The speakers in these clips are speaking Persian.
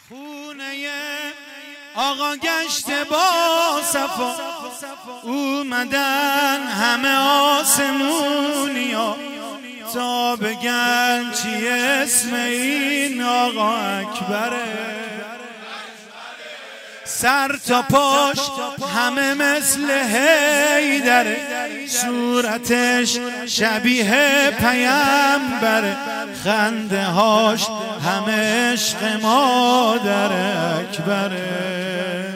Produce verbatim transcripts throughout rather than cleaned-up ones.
خونه آقا گشته با صفا، اومدن همه آسمونیا تا بگن چی اسم این آقا اکبره. سر تا پاش همه مثل حیدره، صورتش شبیه پیامبره، خنده هاش همه عشق مادر اکبره.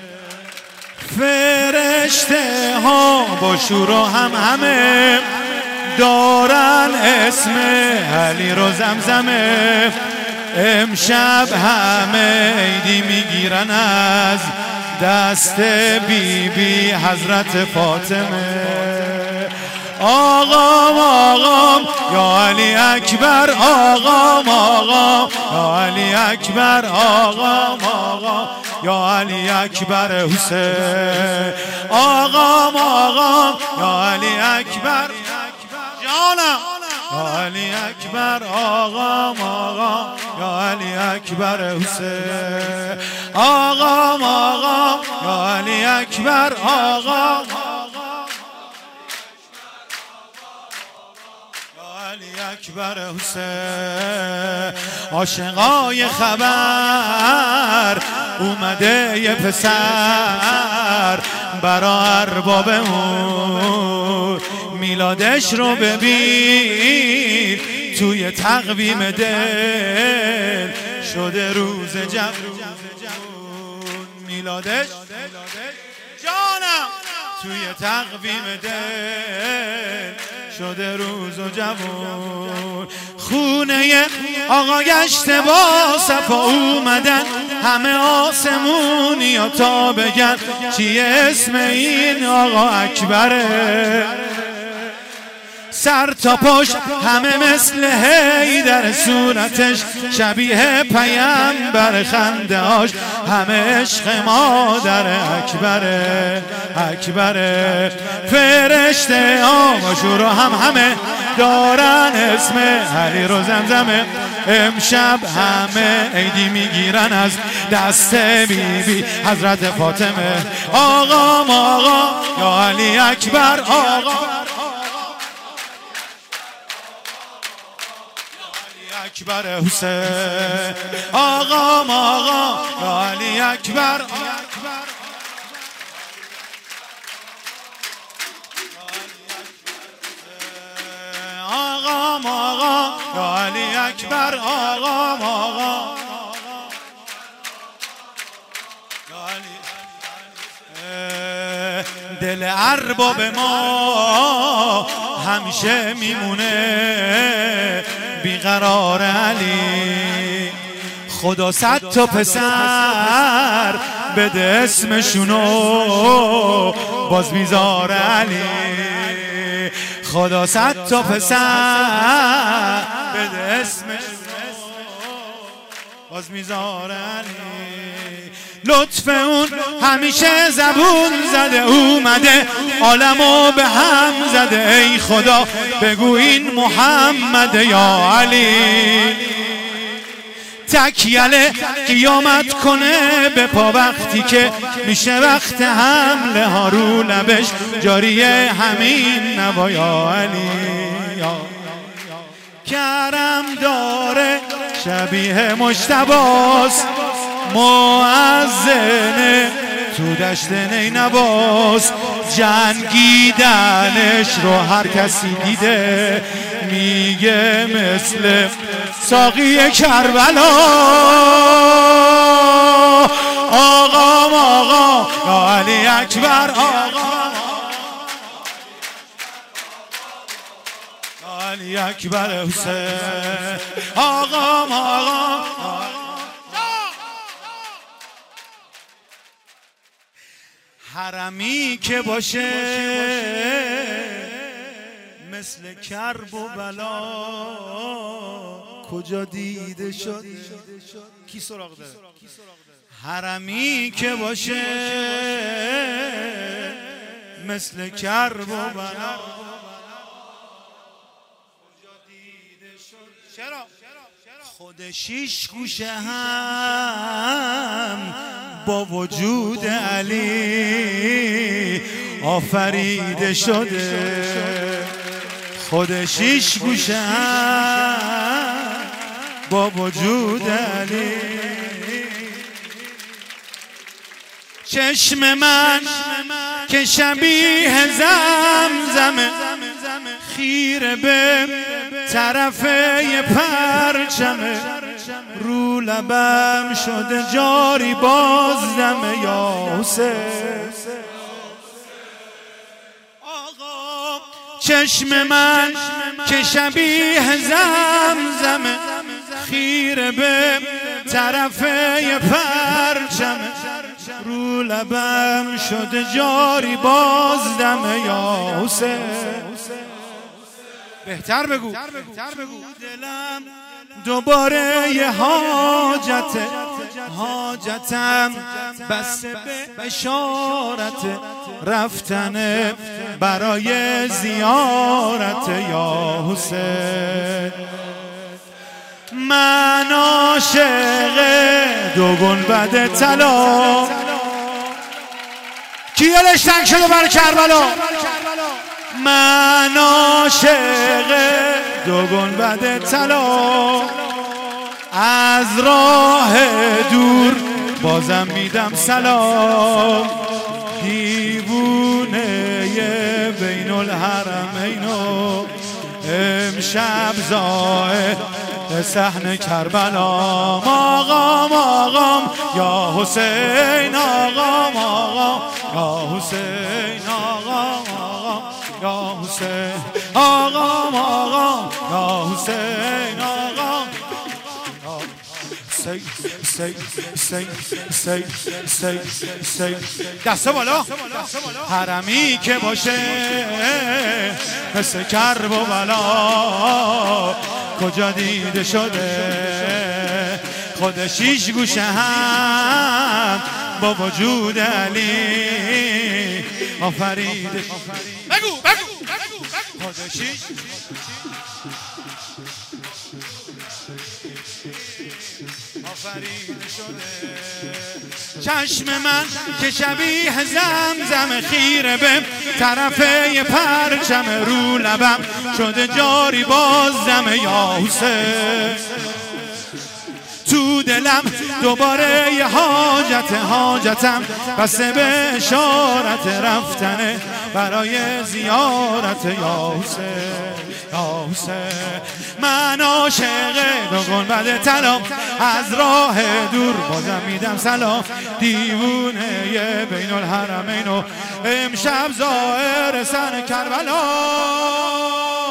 فرشته ها با شور و هم همه دارن اسم علی رو زمزمه. امشب همه عیدی میگیرن از دست بی بی حضرت فاطمه. آقام آقام یا علی اکبر، آقام آقام یا علی اکبر، آقام آقام یا علی اکبر حسین. آقام آقام یا علی اکبر جانم، یا علی اکبر، آقام آقام یا علی اکبر حسین. آقام آقام یا علی اکبر، آقام علی اکبر حسین. عاشقای خبر اومده یه پسر برا اربابمون، میلادش رو ببین توی تقویم دل شده روز جمع. میلادش جانم توی تقویم دل شده روز و جوون. خونه آقا گشته با صفا، اومدن همه آسمونیا تا بگن چی اسم این آقا اکبره. سر تا پاش همه مثل حیدر، صورتش شبیه پیامبر، خنده هاش همه عشق مادر اکبره اکبره. فرشته ها با شور و هم همه دارن اسم علی رو زمزمه. امشب همه عیدی میگیرن از دست بی بی حضرت فاطمه. آقام آقا یا علی اکبر، آقا اکبر حسین. آقام آقا یا علی اکبر، آقام آقا یا علی اکبر، آقام آقا یا علی. دل ارباب ما همیشه میمونه بیقرار علی. خدا صد تا پسر بده اسمشونو باز میذار علی. خدا صد تا پسر بده اسمشونو باز میذار علی. لطف اون همیشه زبون زده، اومده عالمو به هم زده. ای خدا بگو این محمد یا علی. تکیله قیامت کنه به پا وقتی که میشه وقت حمله ها، رو لبش جاریه همین نوا یا علی. کرم داره شبیه مجتباست، مؤذن تو دشت نینواز. جنگیدنش رو هر کسی دیده میگه مثل ساقی کربلا. آقام آقا یا علی اکبر، آقا یا علی اکبر حسین. آقام آقا حرمی که باشه مثل کرب و بلا کجا دیده شد. کی سراغ داره؟ حرمی که باشه مثل کرب و بلا کجا دیده شد. چرا؟ خود شیش گوشه هم با وجود علی آفریده شده. خود شیش گوشه هم با وجود علی. چشم من که شبیه زمزمه خیره به طرف پرچمه، رو لبم شده جاری بازدمه. یا حسین آقا، چشم من که شبیه زمزمه خیره به طرف پرچمه، رو لبم شده جاری بازدمه. یا حسین بهتر بگو. دلم دوباره یه حاجته، حاجتم بس به اشارت رفتن برای زیارت. یا حسین من عاشق دو گنبد طلا. کی دلش تنگ شده برای کربلا؟ من عاشق دو گنبد طلا، از راه دور بازم میدم سلام. دیوونه بین الحرمین و امشب زاهد صحن کربلا. آقام آقام یا حسین، آقام آقام یا حسین، آقام آقام یا حسین، آقام آقام یا حسین، آقام سی سی سی سی سی سی. دسته بالا. حرمی که باشه مثل کرب و بلا کجا دیده شده. خود شیش گوشه هم با وجود علی آفریده. بگو بگو خود شیش آفریده شده. چشم من که شبیه زمزم خیره به طرف پرچم، رو لبم شده جاری بازدم. یا حسین تو دلم دوباره یه حاجت، حاجتم بس به اشارت رفتن برای زیارت. یا حسین یا حسین من عاشق دو گنبد طلا، از راه دور بازم میدم سلام. دیوونه ی بین الحرمین و امشب زائر سن کربلا.